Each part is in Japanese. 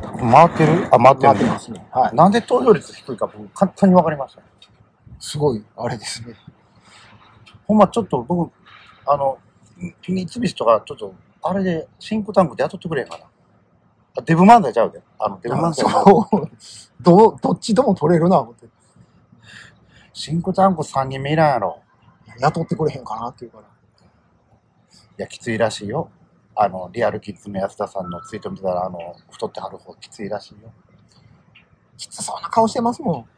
回ってる？あ、回ってる。 回ってますね。はい。 なんで投票率低いか僕簡単に分かりました。 すごい、あれですね。 ほんまちょっと僕、三菱とかちょっと、あれでシンクタンクで雇ってくれへんかな。デブ漫才ちゃうで。デブ漫才そう。どっちとも取れるな、思って。 シンクタンク3人目いらんやろ。 雇ってくれへんかなっていうから。いや、きついらしいよ。リアルキッズの安田さんのツイート見てたら、太ってはる方きついらしいよ。 きつそうな顔してますもん。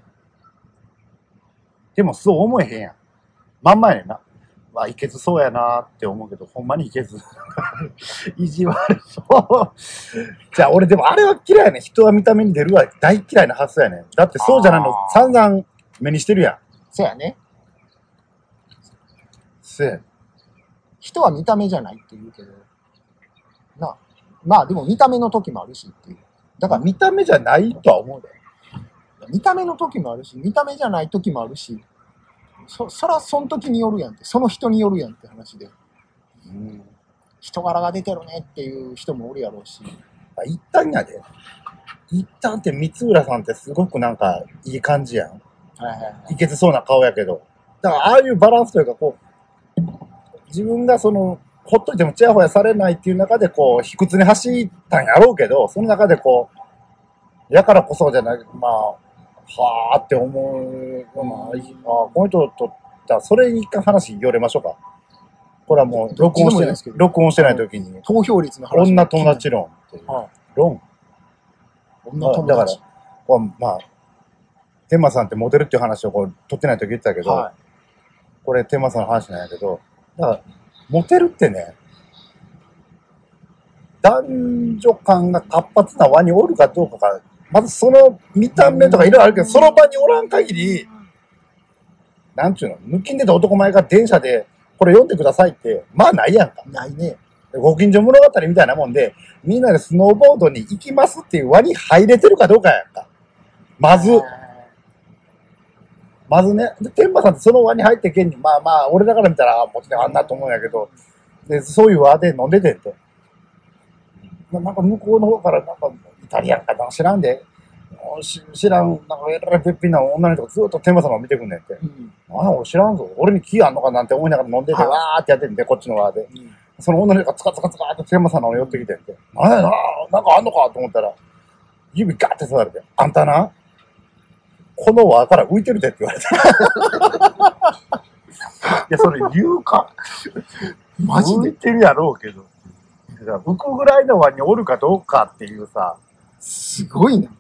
でもそう思えへんやん。まんまやねんな。いけずそうやなって思うけど、ほんまにいけず。意地悪そう。じゃあ俺でもあれは嫌いやねん。人は見た目に出るわ。大嫌いな発想やねん。だってそうじゃないの散々目にしてるやん。 そうやね。 せや。 人は見た目じゃないって言うけど。まあでも見た目の時もあるしっていう。 だから見た目じゃないとは思うで。 見た目の時もあるし、見た目じゃない時もあるし、そらその時によるやんって、その人によるやんって話で。人柄が出てるねっていう人もおるやろうし。 一旦やで。一旦って三浦さんってすごくなんかいい感じやん。 はいはいはい。 いけずそうな顔やけど。だからああいうバランスというか自分がほっといてもチヤホヤされないっていう中で卑屈に走ったんやろうけど、その中でやからこそじゃない、はーって思う、この人と、それに一回話よれましょうか。これはもう録音してない時に。 投票率の話。 女友達論っていう。論女友達。 だから、天馬さんってモデルっていう話を撮ってない時言ってたけど、これ天馬さんの話なんやけど、だから、モテるってね、男女間が活発な輪におるかどうかが、まずその見た目とかいろいろあるけど、その場におらん限り、なんちゅうの、抜きんでた男前が電車で、これ読んでくださいって、まあないやんか。 ないね。 ご近所物語みたいなもんで、みんなでスノーボードに行きますっていう輪に入れてるかどうかやんか。まずね、天馬さんってその輪に入ってけんに、俺だから見たら、もちろんあんなと思うんやけど、で、そういう輪で飲んでてんて。なんか向こうの方からなんかイタリアンかな知らんで。知らん、なんかえらいべっぴんな女の人がずっと天馬さんを見てくんねんて。俺知らんぞ。俺に気あんのかなんて思いながら飲んでて、わーってやってんて、こっちの輪で。その女の人がツカツカツカって天馬さんの方に寄ってきてんて。なんやな、なんかあんのかと思ったら、指ガーって刺されて、あんたな、この輪から浮いてるでって言われた。いや、それ言うか。マジで浮いてるやろうけど。浮くぐらいの輪におるかどうかっていうさ。 すごいな。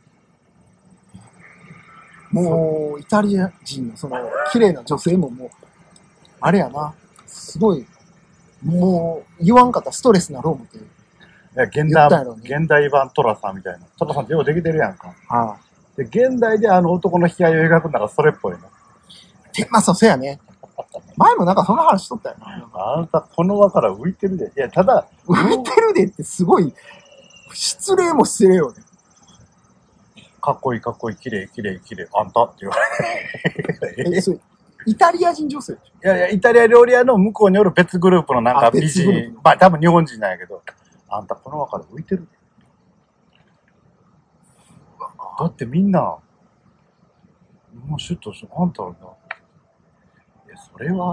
もう、イタリア人の綺麗な女性ももう、あれやな。すごい、もう、言わんかったらストレスなろう思って。 いや、現代版トラさんみたいな。トラさんってようできてるやんか。で、現代で男の悲哀を描くならそれっぽいな。 天馬さん、そうやね。前もなんかその話しとったよな。 あんたこの輪から浮いてるで。いや、ただ、 浮いてるでってすごい、失礼も失礼よね。 かっこいい、綺麗、あんたって言われて。 それイタリア人女性でしょ？ いや、イタリア料理屋の向こうにおる別グループのなんか美人。多分日本人なんやけど。あんたこの輪から浮いてるで。だってみんな、もうシュッとして、あんたはな、いや、それは、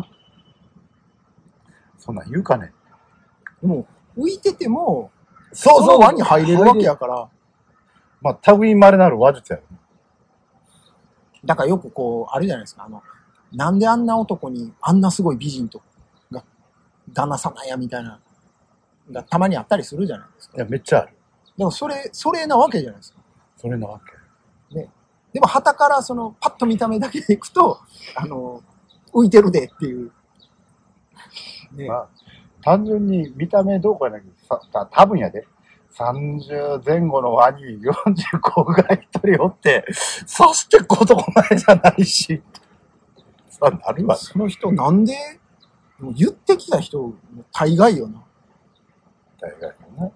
そんなん言うかね。 でも、浮いてても、その輪に入れるわけやから。 類いまれなる話術やろ。 だからよくあるじゃないですか。なんであんな男にあんなすごい美人とが旦那様やみたいながたまにあったりするじゃないですか。 いや、めっちゃある。 でもそれなわけじゃないですか。 それなわけ。 ね。でも旗からパッと見た目だけでいくと、浮いてるでっていう。 ね。単純に見た目どうかだけど、多分やで。30前後の輪に45が一人おって、そして男前じゃないし。さ、なるわ。 その人なんで、もう言ってきた人、大概よな。 大概よな。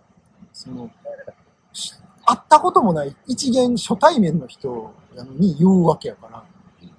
会ったこともない一元初対面の人に言うわけやから。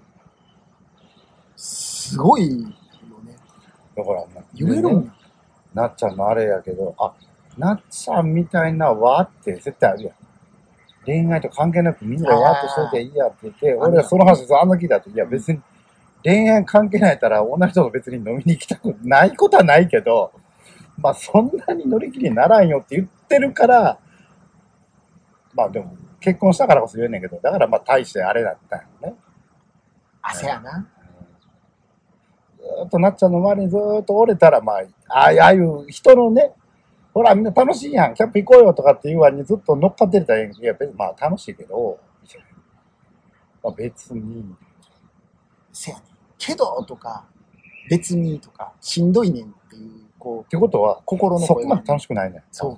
すごいよね。 だから言えるんや。 なっちゃんのあれやけど、なっちゃんみたいな輪って絶対あるやん。 恋愛と関係なくみんなわーっとしといていいやって言って、俺はその話あんな聞いたと、いや別に恋愛関係ないたら女の人と別に飲みに行きたくないことはないけど、まあそんなに乗り切りにならんよって言ってるから、まあでも結婚したからこそ言えんねんけど、だからまあ大してあれだったんよね。 あ、せやな。 ずーっとなっちゃんの周りにずーっと折れたら、まあ、ああいう人のね、ほらみんな楽しいやん、キャンプ行こうよとかっていう割にずっと乗っかってたらいや別にまあ楽しいけど、まあ別に。 せやねん。けどとか、別にとか、しんどいねんっていう、こう、 ってことは、 心の声そこまで楽しくないねん。 そう。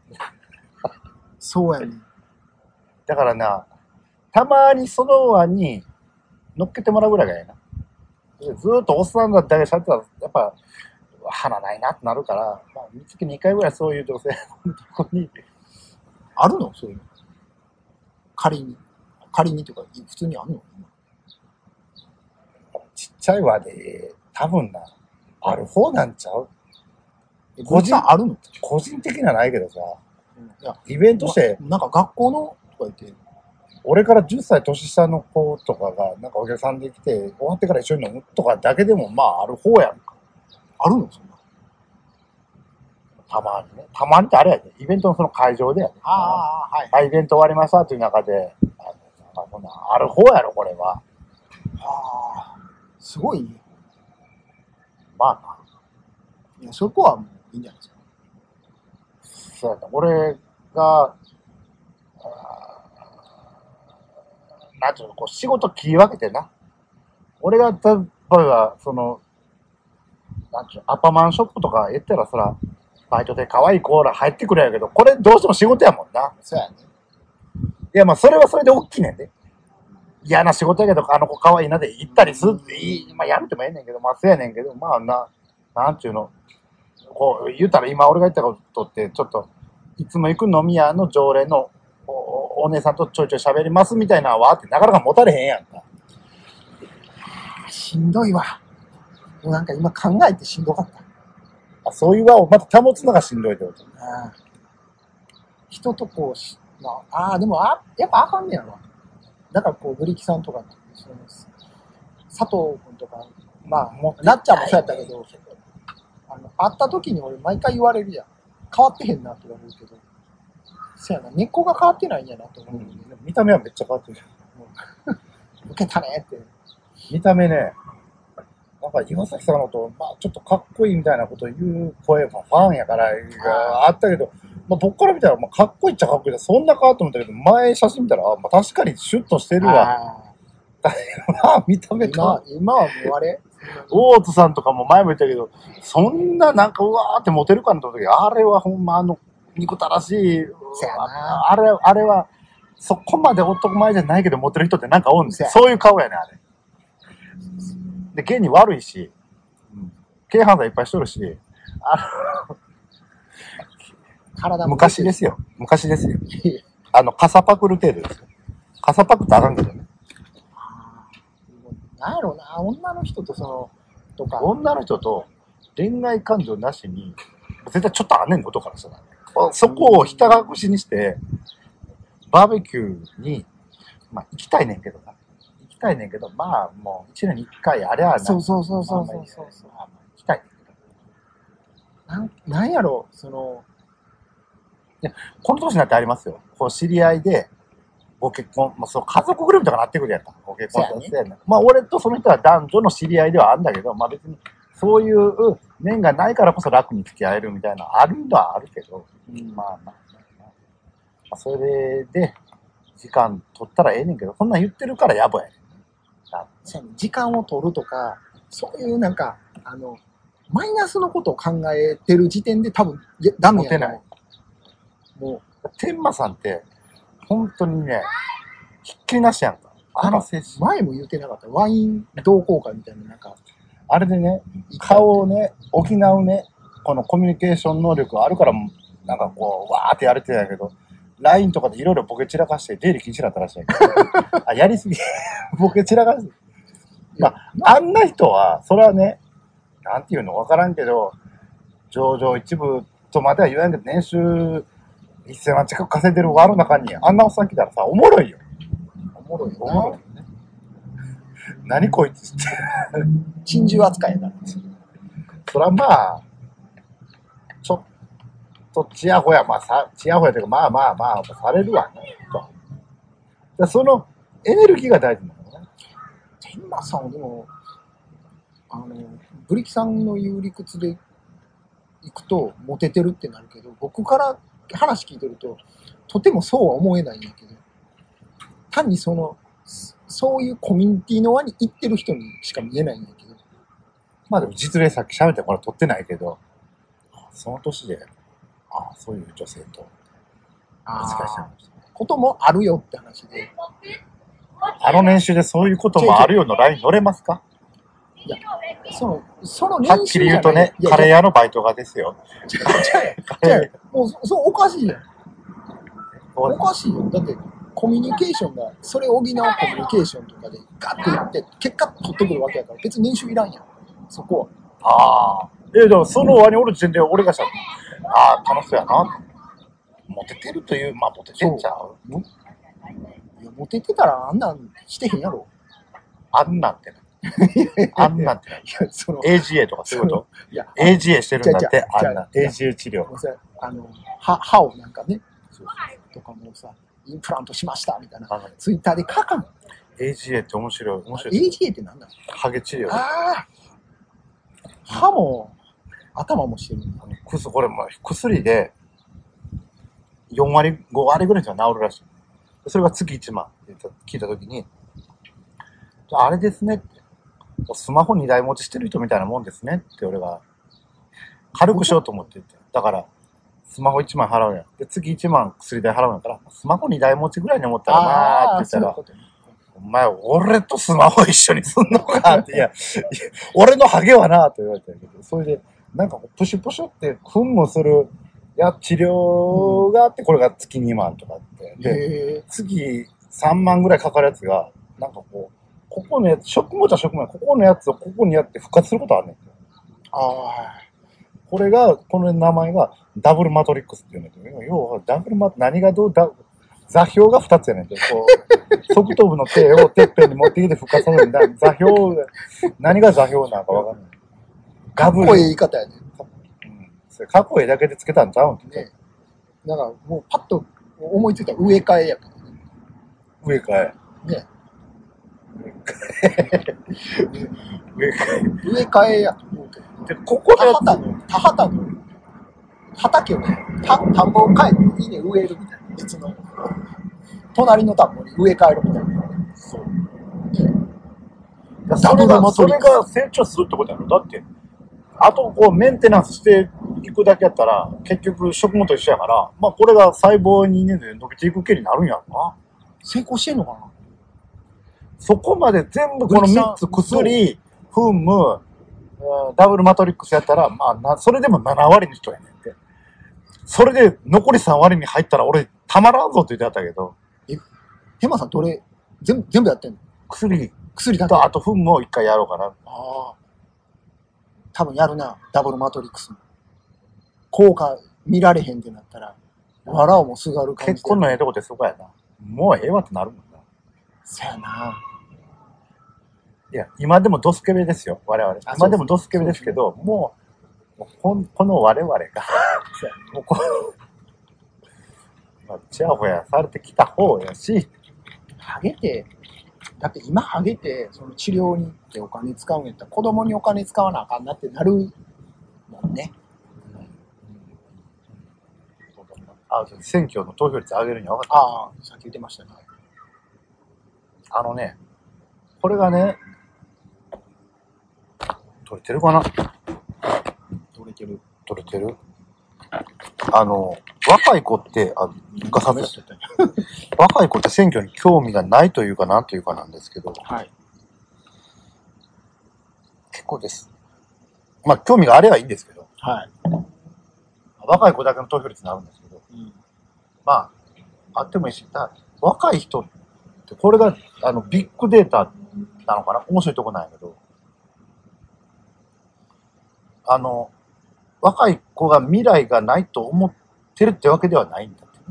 そうやねん。 だからな、たまにその輪に乗っけてもらうぐらいがええな。ずーっとおっさんだったりしゃってたら、やっぱ、花ないなってなるから、まあ、月2回ぐらいそういう女性のとこに、 あるのそういうの。仮に。仮にとか、普通にあるのちっちゃい輪で、多分な、ある方なんちゃう個人あるの個人的にはないけどさ、 いや、 イベントして、 なんか学校のとか言って、 俺から10歳年下の子とかが、なんかお客さんで来て、終わってから一緒に飲むとかだけでも、まあ、ある方やんか。 あるのそんな。 たまにね。たまにってあれやで。イベントのその会場でやで。 ああ、はい。 はい、イベント終わりましたという中で、こんなある方やろ、これは。 ああ、すごいね。 まあな。 いや、そこはもういいんじゃないですか。 そうやな。俺が、なんていうの、こう仕事切り分けてな。俺が、例えば、その、なんていうの、アパマンショップとか言ったら、そら、バイトで可愛いコーラ入ってくるやけど、これどうしても仕事やもんな。 そうやね。 いや、まあ、それはそれで大きいねんで。嫌な仕事やけど、あの子可愛いなで行ったりするっていい。まあ、やめてもええねんけど、まあ、そうやねんけど、まあなんていうの、こう、言ったら今俺が言ったことって、ちょっと、いつも行く飲み屋の常連のお姉さんとちょいちょい喋りますみたいなのはってなかなか持たれへんやんか。 しんどいわ。もうなんか今考えてしんどかった。 あ、そういう輪をまた保つのがしんどいってこと。 ああ、人とこうああ、でもやっぱあかんねやろ。だからこう、ブリキさんとか、その佐藤君とか、まあ、なっちゃんもそうやったけど、会った時に俺毎回言われるやん。変わってへんなって言われるけど、そうやな、根っこが変わってないんやなと思う、 見た目はめっちゃ変わってる。 受けたねって。 見た目ね、なんか岩崎さんのこと、まあちょっとかっこいいみたいなこと言う声もファンやからあったけど、まあ僕から見たらまあかっこいいっちゃかっこいいだ。そんなかと思ったけど、前写真見たら、まあ確かにシュッとしてるわ。まあ見た目か。 今はもうあれ大津さんとかも前も言ったけど、そんななんかうわーってモテるかなと思った時、あれはほんま憎たらしい。あれは、そこまで男前じゃないけどモテる人ってなんかおんねん。そういう顔やねん、あれ。で、現に悪いし、軽犯罪いっぱいしとるし、昔ですよ。昔ですよ。傘パクる程度ですよ。傘パクってあかんけどね。 なんやろうな、女の人ととか。 女の人と恋愛感情なしに、絶対ちょっとあんねんことからしたら。そこをひた隠しにして、バーベキューに、まあ行きたいねんけどな。行きたいねんけど、まあもう1年に1回あれはな。 そう。 行きたいねんけど。なんやろう、 いや、この年になってありますよ。こう知り合いで、ご結婚、まあそう家族ぐるみとかなってくるやんか。ご結婚して、ね、まあ俺とその人は男女の知り合いではあるんだけど、まあ別にそういう面がないからこそ楽に付き合えるみたいな、あるのはあるけど、まあそれで時間取ったらええねんけど、そんなん言ってるからやばい。 時間を取るとか、そういうなんか、マイナスのことを考えてる時点で多分ダメやと思う。 モテない。もう、天馬さんって、本当にね、ひっきりなしやんか。 前も言ってなかった。ワイン同好会みたいな、なんか。 あれでね、顔をね、補うね、このコミュニケーション能力あるから、なんかこう、わーってやれてたけど、LINE とかでいろいろボケ散らかして、出入り禁止だったらしいけど、やりすぎ。ボケ散らかして。まあ、あんな人は、それはね、なんていうのわからんけど、上場一部とまでは言わんけど、年収 1000万近く稼いでる輪の中にあんなおっさん来たらさ、おもろいよ。 おもろいよおもろいよね。何こいつって。 珍獣扱いやから。 そらまあ、ちょっとちやほや、ちやほやというか、まあ、されるわね。と。そのエネルギーが大事なのね。 天馬さんはでも、ブリキさんの言う理屈で行くと、モテてるってなるけど、僕から話聞いてると、とてもそうは思えないんだけど、単にそういうコミュニティの輪に行ってる人にしか見えないんだけど。 まあでも実例さっき喋ってもら取ってないけど、その年で、そういう女性と、難しいこともあるよって話で。 あの年収でそういうこともあるよのライン乗れますか？ いや、そのはっきり言うとね、カレー屋のバイトがですよ。 違う。もう、そうおかしいやん。おかしいよ。だって、コミュニケーションが、それを補うコミュニケーションとかでガッと言って、結果取ってくるわけやから、別に年収いらんやん。そこは。でもその輪におる時点で俺がしたら、楽しそうやな。モテてるという、モテてんちゃう？ いや、モテてたらあんなんしてへんやろ。 あんなんてあんなんてない。AGA とかそういうこと？いや、AGA してるんだって、あんな。AGA 治療。 歯をなんかね、とかもさ、インプラントしましたみたいな。ツイッターで書かん。 AGA って面白い。 AGA ってなんだ？ ハゲ治療。 歯も、頭もしてる。 これも薬で、4割、5割ぐらいじゃ治るらしい。それが月1万って聞いたときに、あれですねって。スマホ2台持ちしてる人みたいなもんですねって俺が軽くしようと思って言って。だから、スマホ1万払うやん。で、月1万薬代払うんやから、スマホ2台持ちぐらいに思ったらなーって言ったら、お前、俺とスマホ一緒にすんのかって、いや、俺のハゲはなーと言われたけど、それで、なんかプシュプシュって噴霧する、治療があって、これが月2万とかって。で、月3万ぐらいかかるやつが、なんかここのやつ、食毛じゃ食毛、ここのやつをここにやって復活することあるねん。この名前がダブルマトリックスっていうんだけど、要はダブル何が座標が2つやねんて。側頭部の手をてっぺんに持ってきて復活させるんだ。座標、何が座標なのかわかんない。 かっこいい言い方やね。 かっこいいだけでつけたんちゃうんね。 だからもうパッと思いついたら植え替えやからね。 植え替え。 ね。植え替えやと思うけど。 で、ここで田畑の畑をね、田んぼを変えて稲植えるみたいな。別の。隣の田んぼに植え替えるみたいな。そう。 それが成長するってことやろ。だって、あとメンテナンスしていくだけやったら、結局食物と一緒やから、これが細胞にね、伸びていく系になるんやろな。 成功してんのかな？ そこまで全部この3つ薬、噴霧、ダブルマトリックスやったら、それでも7割の人やねんって。それで残り3割に入ったら俺たまらんぞって言ってあったけど。 ヘマさんどれ、全部やってんの？薬だけ。 あと噴霧を1回やろうかな。 多分やるな、ダブルマトリックス。効果見られへんってなったら、笑うもすがる感じ。 結婚のええとこってそこやな。もうええわってなるもんな。 そやな。 いや、今でもドスケベですよ、我々。今でもドスケベですけど、もうこの我々が、もうちやほやされてきた方やし、 だって今ハゲて、その治療に行ってお金使うんやったら、子供にお金使わなあかんなってなるもんね。 選挙の投票率上げるには分かった。さっき言ってましたね。 これがね、取れてるかな？ 取れてる。 若い子って、若い子って選挙に興味がないというかなんというかなんですけど、 はい。 結構です。興味があればいいんですけど、 はい。 若い子だけの投票率になるんですけど、あってもいいし、若い人って、これが、ビッグデータなのかな？面白いとこなんやけど、若い子が未来がないと思ってるってわけではないんだって。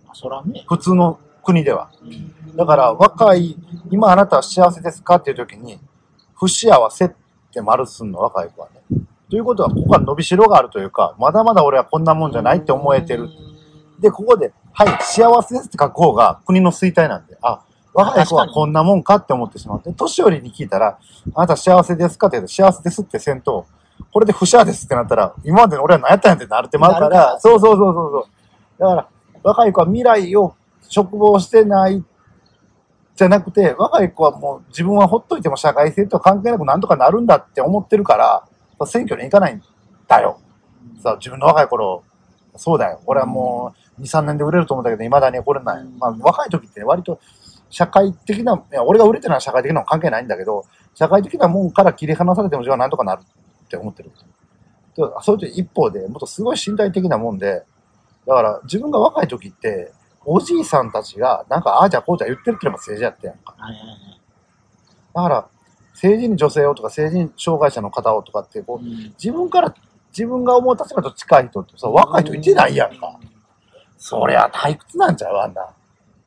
そらね。 普通の国では。 うんだから今あなたは幸せですかっていう時に、不幸せって丸すんの、若い子はね。ということは、ここは伸びしろがあるというか、まだまだ俺はこんなもんじゃないって思えてる。で、ここで、はい、幸せですって書く方が国の衰退なんで、若い子はこんなもんかって思ってしまって、年寄りに聞いたら、あなた幸せですかって言うと、幸せですってせんと、これで不幸ですってなったら、今まで俺は何やったんやってなるってまうから、そう。だから、若い子は未来を嘱望してないじゃなくて、若い子はもう自分はほっといても社会性とは関係なくなんとかなるんだって思ってるから、選挙に行かないんだよ。さあ、自分の若い頃、そうだよ。俺はもう2、3年で売れると思ったけど、未だに来れない。まあ、若い時ってね、割と社会的な、いや、俺が売れてるのは社会的なの関係ないんだけど、社会的なもんから切り離されても自分はなんとかなるって思ってる。それと一方で、もっとすごい身体的なもんで、だから自分が若い時って、おじいさんたちが、なんか、ああじゃこうじゃ言ってるっていうのが政治やったやんか。だから、政治に女性をとか、政治に障害者の方をとかって、こう、自分が思う立場と近い人ってさ、若い人いてないやんか。そりゃ退屈なんちゃうあんな。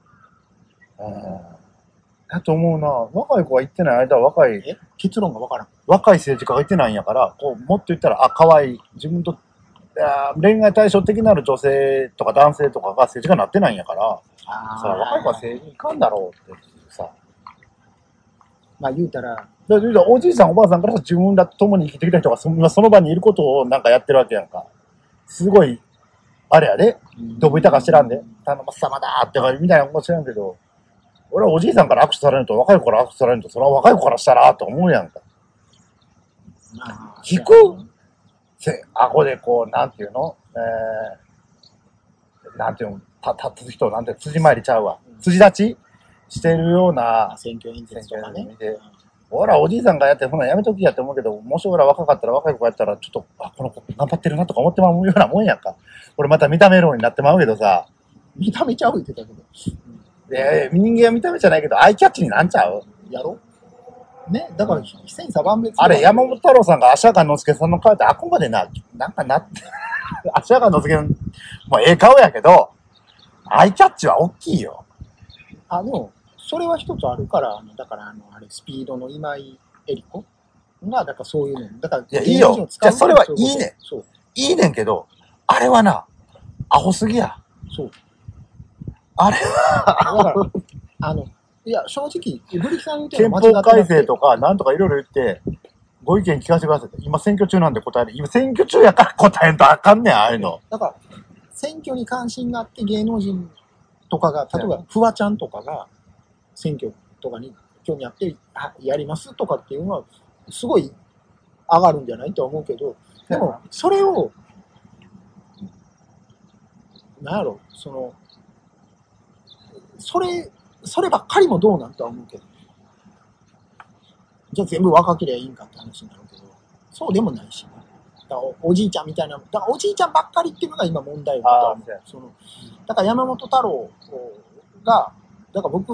だと思うな。若い子が言ってない間は結論がわからん。 若い政治家が言ってないんやから、こう、もっと言ったら、可愛い。自分と、恋愛対象的なる女性とか男性とかが政治家になってないんやから、さあ、若い子は政治に行かんだろうってさ。 まあ言うたら、 おじいさんおばあさんから自分らと共に生きてきた人がその場にいることをなんかやってるわけやんか。すごい、あれやで、どぶ板か知らんで、頼まさまだーってかみたいなこと知らんけど、俺はおじいさんから握手されると若い子から握手されると、それは若い子からしたらと思うやんか。聞く顎でこう、なんていうのなんていうの立つ人、なんて辻参りちゃうわ。辻立ちしてるような選挙演説とかね。 ほら、おじいさんがやって、ほな、やめときやって思うけど、もし俺ら若かったら、若い子やったら、ちょっと、この子頑張ってるなとか思ってまうようなもんやんか。俺また見た目論になってまうけどさ。 見た目ちゃう言ってたけど。 人間は見た目じゃないけど、アイキャッチになんちゃうやろね、だから、千差万別。 あれ、山本太郎さんが足利之助さんの顔ってあくまでなんかなって、足利之助の、もうええ顔やけど、アイキャッチは大きいよ。 でも、それは一つあるから、だからあれ、スピードの今井絵理子が、だからそういうの、だから、 いや、いいよ。じゃあ、それはいいねん。 そう。 いいねんけど、あれはな、アホすぎや。 そう。 あれは、 だから、いや、正直、ブリキさん言うて憲法改正とか、なんとかいろいろ言って、ご意見聞かせてください。今選挙中なんで答える。今選挙中やから答えんとあかんねん、ああいうの。 だから、選挙に関心があって芸能人とかが、例えば、フワちゃんとかが、選挙とかに興味あって、やりますとかっていうのは、すごい上がるんじゃないとは思うけど、でも、それを、なんやろ、そればっかりもどうなんとは思うけど、じゃあ全部若ければいいんかって話になるけど、そうでもないし、だからおじいちゃんみたいな、だからおじいちゃんばっかりっていうのが今問題だと思う。だから山本太郎が、だから僕、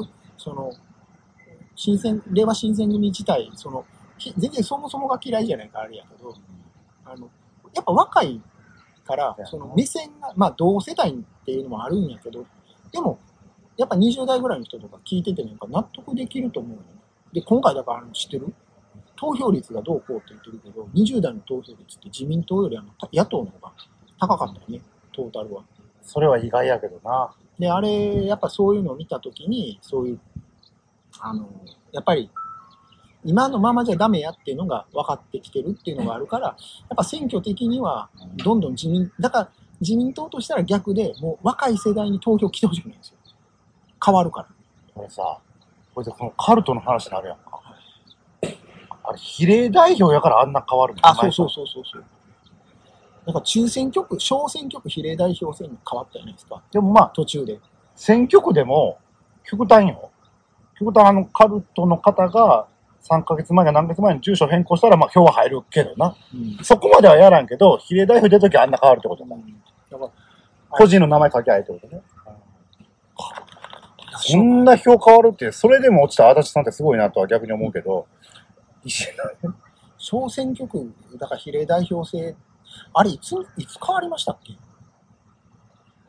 令和新選組自体、全然そもそもが嫌いじゃないかあれやけど、やっぱ若いから、目線が、まあ同世代っていうのもあるんやけど、でも、やっぱ20代ぐらいの人とか聞いててなんか納得できると思うよね。で、今回だから知ってる？投票率がどうこうって言ってるけど、20代の投票率って自民党より野党の方が高かったよね、トータルは。 それは意外やけどな。 で、あれ、やっぱそういうのを見たときに、そういう、やっぱり、今のままじゃダメやっていうのが分かってきてるっていうのがあるから、やっぱ選挙的には、どんどんだから自民党としたら逆で、もう若い世代に投票来てほしくないんですよ。変わるから。 これさ、これでこのカルトの話になるやんか。あれ、比例代表やからあんな変わるんだそう。だから中選挙区、小選挙区比例代表選に変わったじゃないですか。 でもまあ、 途中で。 選挙区でも、極端よ。極端カルトの方が3ヶ月前か何ヶ月前に住所変更したら、まあ票は入るけどな。そこまではやらんけど、比例代表出た時はあんな変わるってことだ。だから個人の名前書きゃいいってことね。そんな票変わるって、それでも落ちた足立さんってすごいなとは逆に思うけど、 小選挙区、だから比例代表制、あれいつ変わりましたっけ？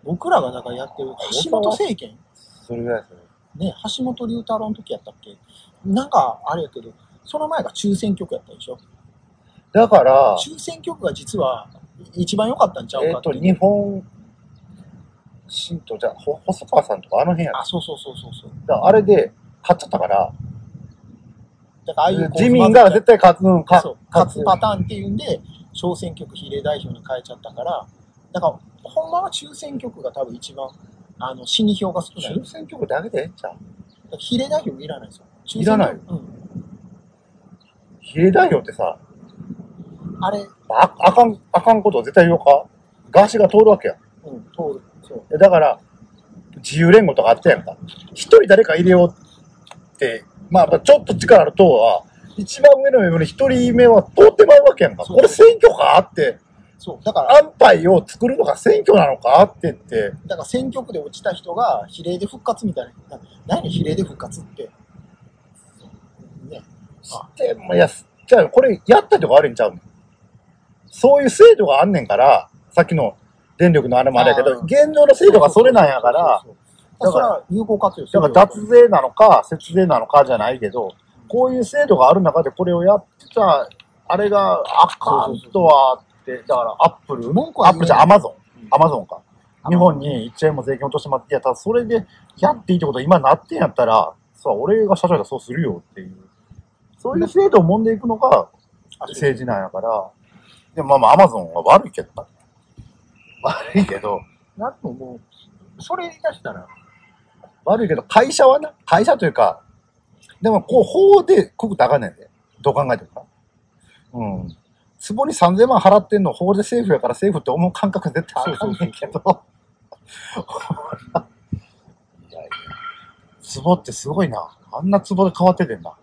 僕らがだからやってる橋本政権それぐらいですよ。 ね、橋本龍太郎の時やったっけ、なんかあれやけど、その前が中選挙区やったでしょ。 だから、 中選挙区が実は一番良かったんちゃうかって。 日本新党じゃ、細川さんとかあの辺や。 あ、そうそうそうそうそう。 だからあれで勝っちゃったから、 だからああいう自民が絶対勝つ勝つパターンっていうんで、小選挙区比例代表に変えちゃったから、だからほんまは中選挙区が多分一番死に票が少ない。 中選挙区だけでええんちゃう？ 比例代表もいらないですよ。 いらない。 うん。 比例代表ってさ、 あれ、 あかんことを絶対言おうか。ガーシーが通るわけや。 うん、通る。そう。 だから、自由連合とかあったやんか。一人誰か入れようって、まあちょっと力ある党は、一番上の上に一人目は通ってまうわけやんか。これ選挙かって。 そう。だから、 安牌を作るのが選挙なのかって言って。 だから選挙区で落ちた人が比例で復活みたいな。何比例で復活って。ね。 しても、いや、じゃあこれやったとか悪いんちゃうの？そういう制度があんねんから、さっきの電力のあれもあれやけど、現状の制度がそれなんやから、 だから有効活用する。だから脱税なのか、節税なのかじゃないけど、こういう制度がある中でこれをやってた、あれがあかんとはって、だからアップルじゃアマゾンか。日本に1円も税金落としてもらって、いや、ただそれでやっていいってこと今なってんやったら、さ、俺が社長だそうするよっていう。そういう制度を揉んでいくのが政治なんやから、でもまあアマゾンは悪いけどな。悪いけど。 なんともう、それ言い出したら。 悪いけど、会社はな、会社というか、でもこう法でくぐったらあかんねんで。どう考えてもか。うん。壺に3000万払ってんの法でセーフやからセーフって思う感覚絶対あかんねんけど。いやいや。壺ってすごいな。あんな壺で変わっててんな。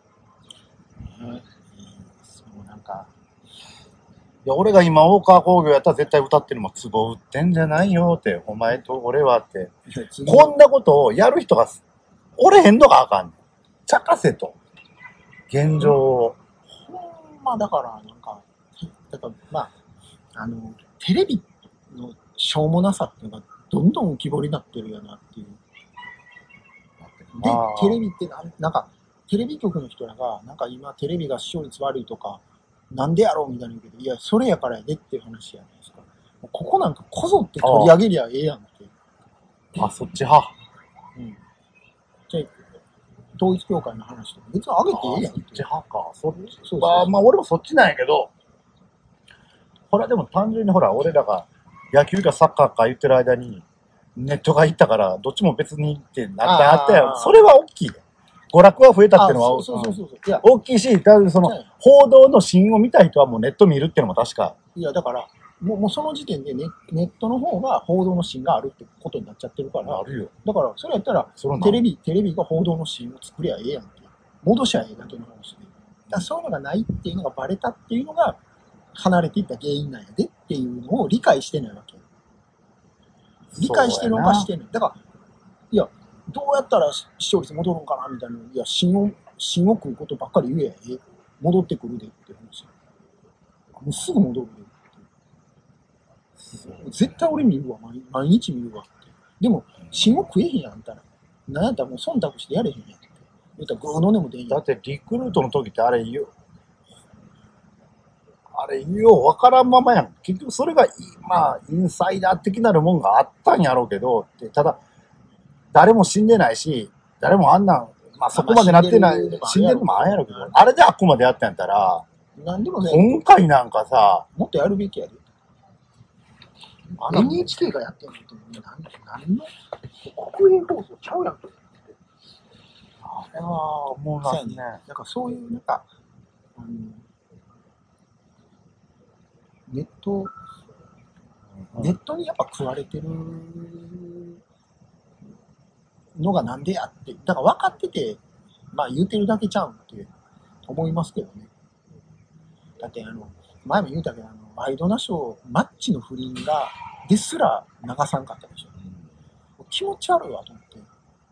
そうなんか。 いや、俺が今、大川工業やったら絶対歌ってるもん。壺売ってんじゃないよって、お前と俺はって。こんなことをやる人が、おれへんのがあかんねん。茶化せと。現状を。 ほんまだから、なんか、だからまあ、テレビのしょうもなさっていうのがどんどん浮き彫りになってるよなっていう。で、テレビってなんか、テレビ局の人らが、なんか今テレビが視聴率悪いとか、なんでやろうみたいな言うけど、いや、それやからやでっていう話じゃないですか。ここなんかこぞって取り上げりゃええやんって。 あ、そっち派。 うん。じゃあ、統一教会の話とか、別に上げてええやんって。 そっち派か。そうまあ、俺もそっちなんやけど、これはでも単純にほら、俺らが野球かサッカーか言ってる間に、ネットが行ったから、どっちも別にってなったよ。それは大きい。娯楽は増えたっていうのは大きいし、その報道のシーンを見た人はもうネット見るっていうのも確か。 いや、だから、もうその時点でネットの方が報道のシーンがあるってことになっちゃってるから。 あるよ。 だから、それやったら、テレビが報道のシーンを作りゃええやんって。戻しゃええだけの話で。だからそういうのがないっていうのがバレたっていうのが、離れていった原因なんやでっていうのを理解してないわけ。理解してるのかしてない。だから、いや、どうやったら視聴率戻るんかなみたいな。いや、芯を食うことばっかり言えや。戻ってくるでって話。もうすぐ戻るでって。絶対俺見るわ。毎日見るわって。でも、芯を食えへんやん、あんたら。なんやったらもう忖度してやれへんやんって。言ったらグーの音も出んやん。 だってリクルートの時ってあれようわからんままやん。結局それが、まあ、インサイダー的なるもんがあったんやろうけど、ただ、誰も死んでないし、誰もあんなん、まあそこまでなってない、死んでるのもあんやろうけど、あれであっこまでやったんやったら、 なんでもね、 今回なんかさ、 もっとやるべきやで。NHK がやってんのって、何の国営放送ちゃうやんけ。 あれは思うなね。 なんかそういう、なんか、ネットにやっぱ食われてるのがなんでやって、だから分かってて、まあ言うてるだけちゃうんって思いますけどね。だって前も言うたけど、ワイドナショー、マッチの不倫が、ですら流さんかったでしょ。気持ち悪いわと思って。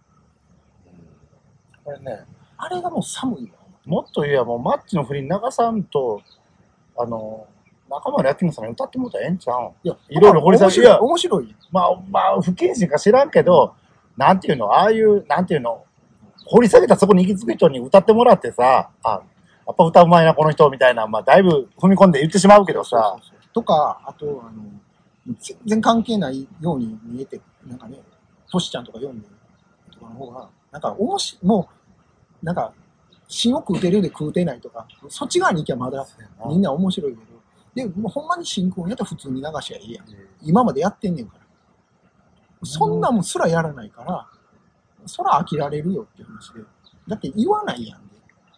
これね、 あれがもう寒いわ。 もっと言えばもうマッチの不倫流さんと、 中村明菜さんに歌ってもらったらええんちゃうん。 いや、 いろいろ掘り下げ、いや、 面白い。 まあ、不謹慎か知らんけど、なんていうの、ああいう、なんていうの、掘り下げたそこに行き着く人に歌ってもらってさ、やっぱ歌うまいな、この人、みたいな、まあ、だいぶ踏み込んで言ってしまうけどさ。 そうとか、あと、全然関係ないように見えて、なんかね、トシちゃんとか読んでとかの方が、なんか、もう、なんか、芯を食うてるようで食うてないとか、そっち側に行きゃまだみんな面白いけど、で、もうほんまに新婚やったら普通に流しゃいいやん。今までやってんねんから。そんなもんすらやらないから、そら飽きられるよっていう話で。だって言わないやんで。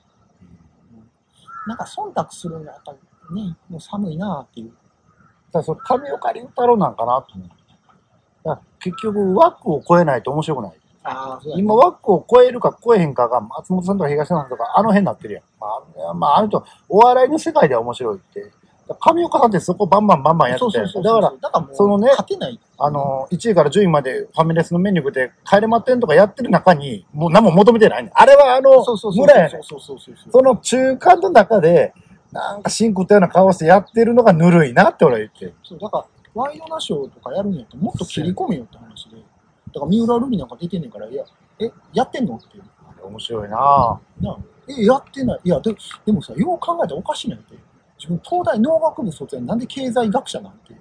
なんか忖度するのやっぱりね、もう寒いなっていう。 だからその神岡龍太郎なんかなと思う。だから結局枠を超えないと面白くない。 そうだね、 今枠を超えるか超えへんかが松本さんとか東野さんとかあの辺になってるやん。あの人、お笑いの世界では面白いって。神岡さんってそこバンバンやってて。だから、そのね、 勝てない、 1位から10位までファミレスのメニューで帰れまってんとかやってる中に、もう何も求めてないねん。あれは村やねん。その中間の中で、なんかシンクったような顔してやってるのがぬるいなって俺は言ってる。 そう、だから、ワイドナショーとかやるんやったらもっと切り込めよって話で。だから三浦瑠麗なんか出てんねんから、いや、やってんのっていう。 あれ面白いなぁ。 やってない。いや、でもさ、よう考えたらおかしいなんて。自分、東大農学部卒業なんで経済学者なんていう。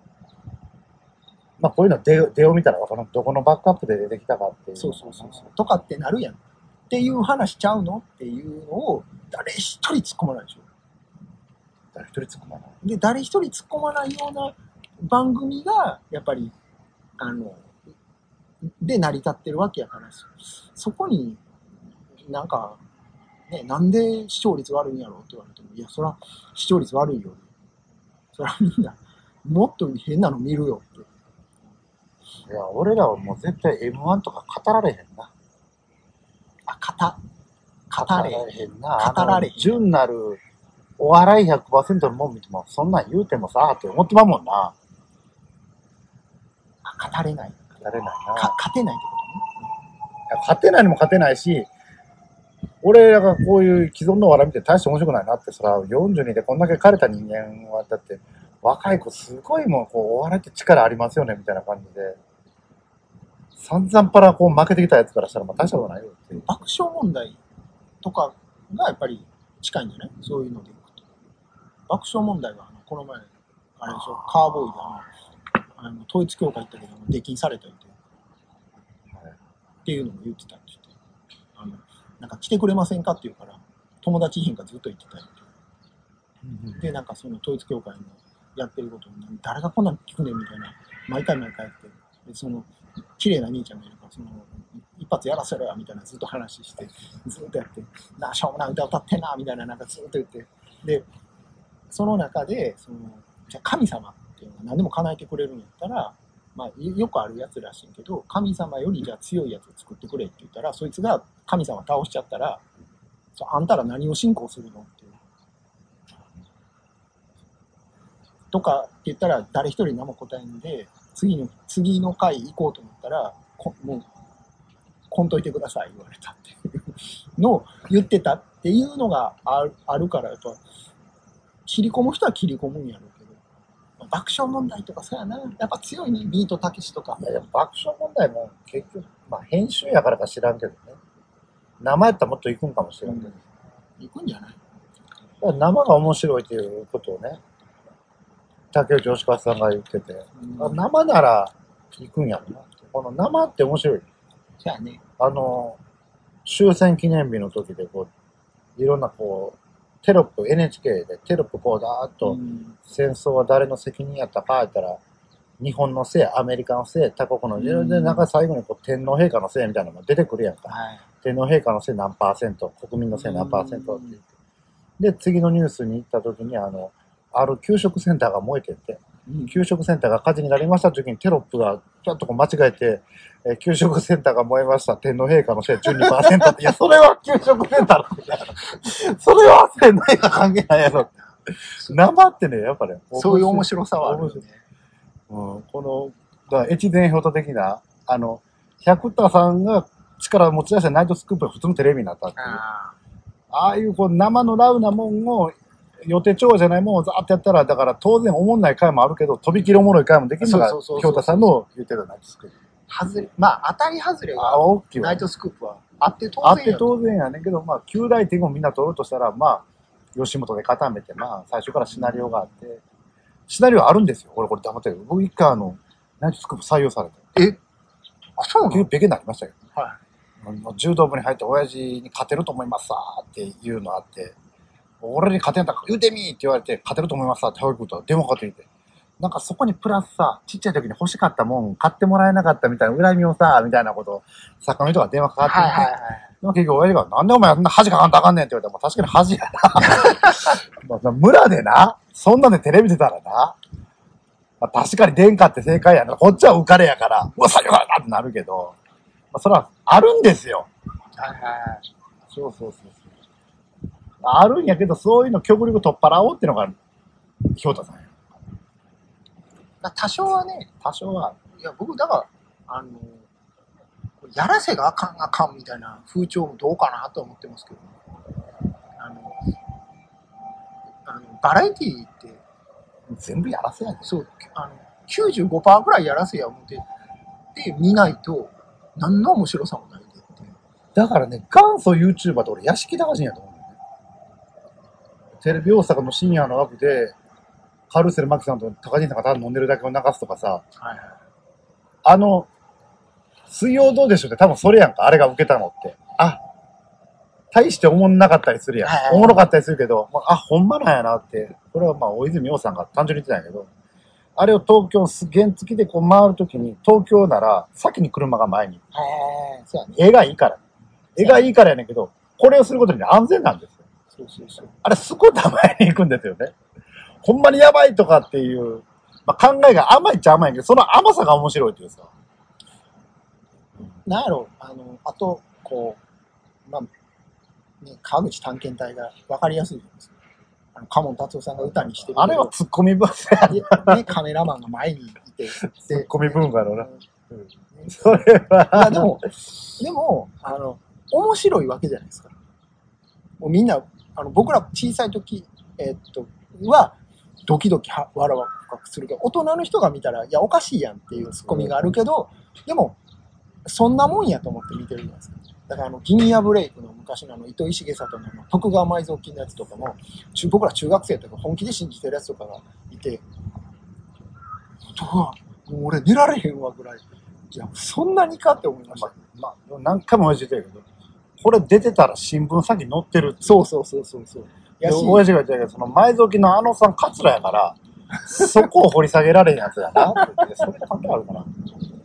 まあ、こういうの出を見たら分からん。どこのバックアップで出てきたかっていう。 そう。とかってなるやん。っていう話ちゃうのっていうのを、誰一人突っ込まないでしょ。 誰一人突っ込まない。 で、誰一人突っ込まないような番組が、やっぱり、で成り立ってるわけやから、そこになんか、ね、なんで視聴率悪いんやろって言われても、いや、そら視聴率悪いよ。そらみんな、もっと変なの見るよって。 いや、俺らはもう絶対 M1 とか語られへんな。 語れへんな。 語られへん。純なるお笑い 100% のもん見ても、そんなん言うてもさ、って思ってまうもんな。 語れない。 語れないな。 勝てないってことね。勝てないのも勝てないし、俺らがこういう既存の笑い見て大して面白くないなって、そら42でこんだけ枯れた人間は、だって若い子すごいもう、こう、お笑いって力ありますよね、みたいな感じで。散々パラこう負けてきたやつからしたら、まあ大したことないよっていう。 爆笑問題とかがやっぱり近いんじゃない？そういうのでいくと。爆笑問題は、この前、あれでしょ、カーボーイで統一教会行ったけども、出禁されたりと、はい、っていうのも言ってたんですよ。なんか来てくれませんかって言うから、友達いへんかずっと言ってたりと。で、なんかその統一教会のやってることに、誰がこんなん聞くねんみたいな、毎回やって、で、その、綺麗な兄ちゃんがいるから、その、一発やらせろやみたいなずっと話して、ずっとやって、しょうもない歌歌ってんなみたいな、なんかずっと言って、で、その中で、じゃあ神様っていうのは何でも叶えてくれるんやったら、まあ、よくあるやつらしいけど、神様よりじゃあ強いやつを作ってくれって言ったら、そいつが神様倒しちゃったら、あんたら何を信仰するのっていう。とかって言ったら、誰一人何も答えんで、次の回行こうと思ったら、もう、こんといてください言われたっていうのを言ってたっていうのがあるから、やっぱ、切り込む人は切り込むんやろうけど、爆笑問題とかそうやな、やっぱ強いね、ビートたけしとか。 いや、爆笑問題も結局、まあ編集やからか知らんけどね。生やったらもっと行くんかもしれんけど。 行くんじゃない？ 生が面白いっていうことをね、竹内義和さんが言ってて、生なら行くんやろな。この生って面白い。 そうやね。 終戦記念日の時でこう、いろんなこう、テロップ、NHK でテロップこうだーっと、戦争は誰の責任やったか言ったら、日本のせい、アメリカのせい、他国の、で、なんか最後にこう天皇陛下のせいみたいなのが出てくるやんか。はい、天皇陛下のせい何%、国民のせい何%って言って。で、次のニュースに行った時に、ある給食センターが燃えてて、給食センターが火事になりました時にテロップがちょっとこう間違えて、給食センターが燃えました。天皇陛下のせい 12% って。いや、それは給食センターのせいだから。それは天皇陛下関係ないやろ。生ってね、やっぱね。 そういう面白さはあるよね。 この、越前表的な、百田さんが力を持ち出したナイトスクープが普通のテレビになったっていう。ああいうこう生のラウなもんを、 予定調和じゃないもんをザーってやったら、だから当然おもんない回もあるけど、飛び切りおもろい回もできるのが、京太さんの言ってたナイトスクープ。 まあ、当たり外れが、ナイトスクープはあって当然や。 あって当然やねんけど、まあ、9大点をみんな取るとしたら、まあ、吉本で固めて、まあ、最初からシナリオがあって、シナリオあるんですよ。俺これ黙ってる。僕一回ナイトスクープ採用されて。 そうなの？ ペケになりましたよ。 はい。 柔道部に入って親父に勝てると思いますさーっていうのあって、俺に勝てんだら言うてみーって言われて、勝てると思いますさって保育と電話かかってきて。なんかそこにプラスさ、ちっちゃい時に欲しかったもん買ってもらえなかったみたいな恨みをさ、みたいなことを、作家の人が電話かかってきて、はいはいはい、でも結局親父が、なんでお前あんな恥かかんとあかんねんって言われたら、まあ、確かに恥やな。まあ、村でな、そんなんでテレビ出たらな、まあ、確かに殿下って正解やな。こっちは浮かれやから、うわ、最後だってなるけど、まあ、それはあるんですよ。はいはいはい。そうそうそう。あるんやけど、そういうの極力取っ払おうっていうのが、ひょうたさんや。 多少はね、 多少は。 いや、僕、だから、やらせがあかんみたいな風潮もどうかなと思ってますけど、バラエティーって、 全部やらせやねん。 そう、95% ぐらいやらせや思って、で、見ないと、何の面白さもないでって。 だからね、元祖 YouTuber って俺、屋敷隆人やと思う、ね。テレビ大阪の深夜の枠で、カルーセル・マキさんと高人さんがただ飲んでるだけを流すとかさ、はいはい、水曜どうでしょうって多分それやんか、あれが受けたのって。大しておもんなかったりするやん。はいはいはい、おもろかったりするけど、ほんまなんやなって。これはまあ、大泉洋さんが単純に言ってたんやけど、あれを東京、原付でこう回るときに、東京なら先に車が前に。絵がいいから。絵がいいからやねんけど、これをすることに安全なんですよ。そう。あれ、すごい前に行くんですよね。ほんまにやばいとかっていう、まあ、考えが甘いっちゃ甘いけど、その甘さが面白いっていうさ。 なんやろ、あと、こう、まあ、ね、川口探検隊が分かりやすいじゃないですか。カモン達夫さんが歌にしてる。 あれはツッコミ文化やね、カメラマンが前にいて。 ツッコミ文化のな。 それは。でも、面白いわけじゃないですか。もうみんな、僕ら小さい時、は、ドキドキ笑わするけど、大人の人が見たら、いや、おかしいやんっていうツッコミがあるけど、でも、そんなもんやと思って見てるじゃないですか。だからギニアブレイクの昔の糸井重里の徳川埋蔵金のやつとかも、僕ら中学生とか本気で信じてるやつとかがいて、もう俺寝られへんわぐらい。いや、そんなにかって思いました。 まあ、何回も言ってたけど、これ出てたら新聞先に載ってる。 そう。 親父が言ってたけど、その埋蔵金のさん桂やから、そこを掘り下げられんやつやなって言って、それ関係あるかな。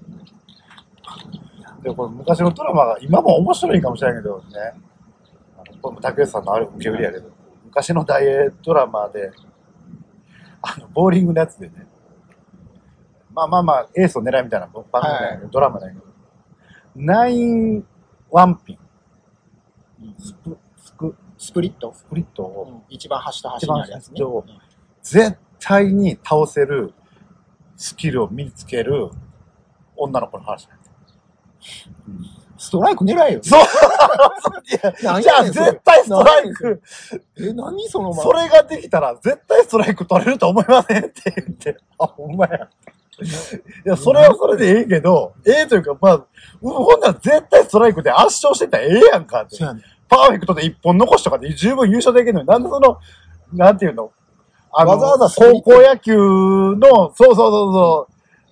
でこれ昔のドラマが今も面白いかもしれないけどね、竹内さんのある受け売りやけど、昔の大映ドラマでボーリングのやつでね、まあエースを狙いみたいな番組だけど、ドラマだけど、9ワンピンスプリットを、 一番端と端にあるやつね、 絶対に倒せるスキルを身につける女の子の話なんです。 ストライク狙えよ。 そう。じゃあ絶対ストライク。 何そのそれができたら絶対ストライク取れると思いませんって言って。ほんまや。いや、それはそれでええけど、というか、まあ、ほんなら絶対ストライクで圧勝してたらええやんかって。パーフェクトで一本残しとかで十分優勝できるのに、なんでなんていうのわざわざ高校野球の、そう、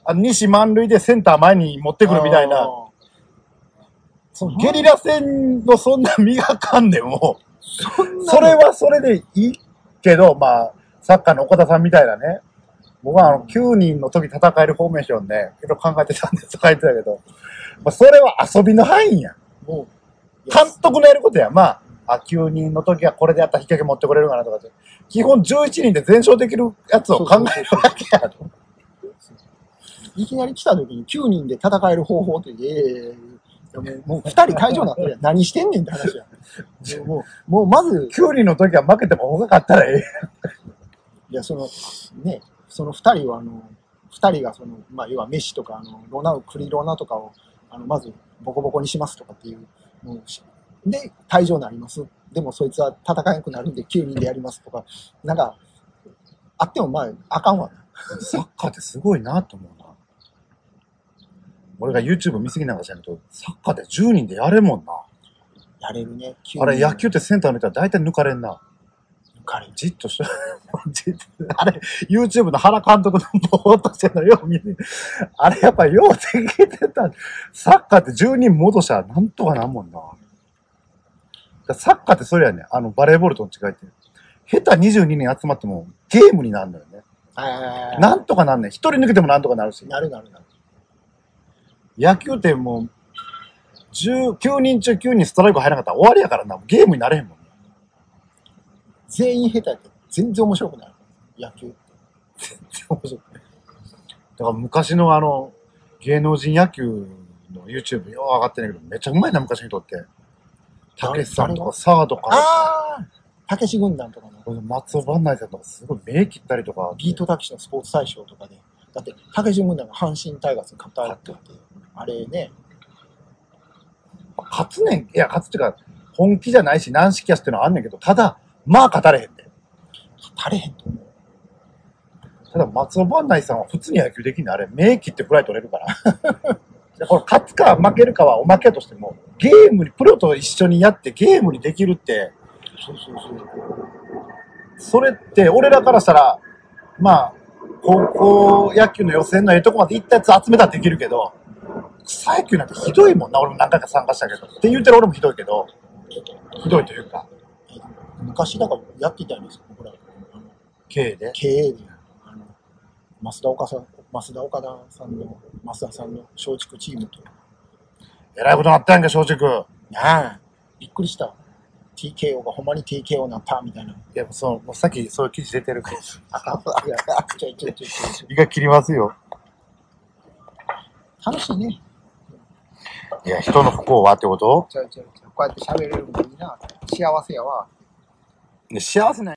西満塁でセンター前に持ってくるみたいな。ゲリラ戦のそんな磨かんでも、それはそれでいいけど、まあ、サッカーの岡田さんみたいなね、僕は9人の時戦えるフォーメーションね、いろいろ考えてたんですとか言ってたけど、まあ、それは遊びの範囲やん。もう、監督のやることや、まあ、9人の時はこれでやったら引き分け持ってこれるかなとかって、基本11人で全勝できるやつを考えるわけやと。 いきなり来た時に9人で戦える方法って、もう2人退場になってるやん。何してんねんって話やん。もうまず。 9人の時は負けても他勝ったらええやん。 いや、その2人は、2人がまあ、要はメッシとか、クリロナとかを、まずボコボコにしますとかっていう、で、退場になります。 でもそいつは戦えなくなるんで9人でやりますとか、なんか、あってもまあ、あかんわな。 サッカーってすごいなと思うな。俺が YouTube 見すぎなんかじゃなくて、サッカーで10人でやれもんな。 やれるね。 あれ野球ってセンター抜いたら大体抜かれんな。 抜かれる。 じっとして、あれ、YouTube の原監督のぼーっとしてるのよう見て、あれやっぱようできてた。サッカーって10人戻したらなんとかなんもんな。サッカーってそれやね、バレーボールとの違いって。下手22人集まってもゲームになるのよね。なんとかなんねん。1人抜けてもなんとかなるし。 なる。 野球ってもう、9人中9人ストライク入らなかったら終わりやからな。ゲームになれへんもんね。 全員下手やって全然面白くない。野球って。 全然面白くない。だから昔の芸能人野球の YouTube よう上がってんねんけど、めっちゃうまいな、昔の人って。たけしさんとかサードから。 ああたけし軍団とかの。 松尾万内さんとかすごい目切ったりとか。 ビートたけしのスポーツ大賞とかで。だって、たけし軍団が阪神タイガースに勝ったって言って、あれね。 勝つねん。いや、勝つっていうか、本気じゃないし、軟式やしっていうのはあんねんけど、ただ、まあ勝たれへんで。 勝たれへんと思う。 ただ、松尾万内さんは普通に野球できんねん。あれ、目切ってフライ取れるから。これ勝つか負けるかはおまけとしても、ゲームに、プロと一緒にやってゲームにできるって、 そう。 それって、俺らからしたら、まあ、高校野球の予選のええとこまで行ったやつ集めたらできるけど、草野球なんてひどいもんな。俺も何回か参加したけど。って言うてる俺もひどいけど、ひどいというか。 昔だからやってたんですよ、僕ら。 経営で。 経営で。増田岡田さんの、増田さんの松竹チームと。 えらいことなったやんけ、松竹。 なあ、びっくりした。TKO がほんまに TKO になったみたいな。 いや、もうさっきそういう記事出てるから。 あかん。いや、ちょい。 胃が切りますよ。 楽しいね。 いや、人の不幸はってこと？ ちょい。こうやって喋れるのいいな。幸せやわ。 幸せない。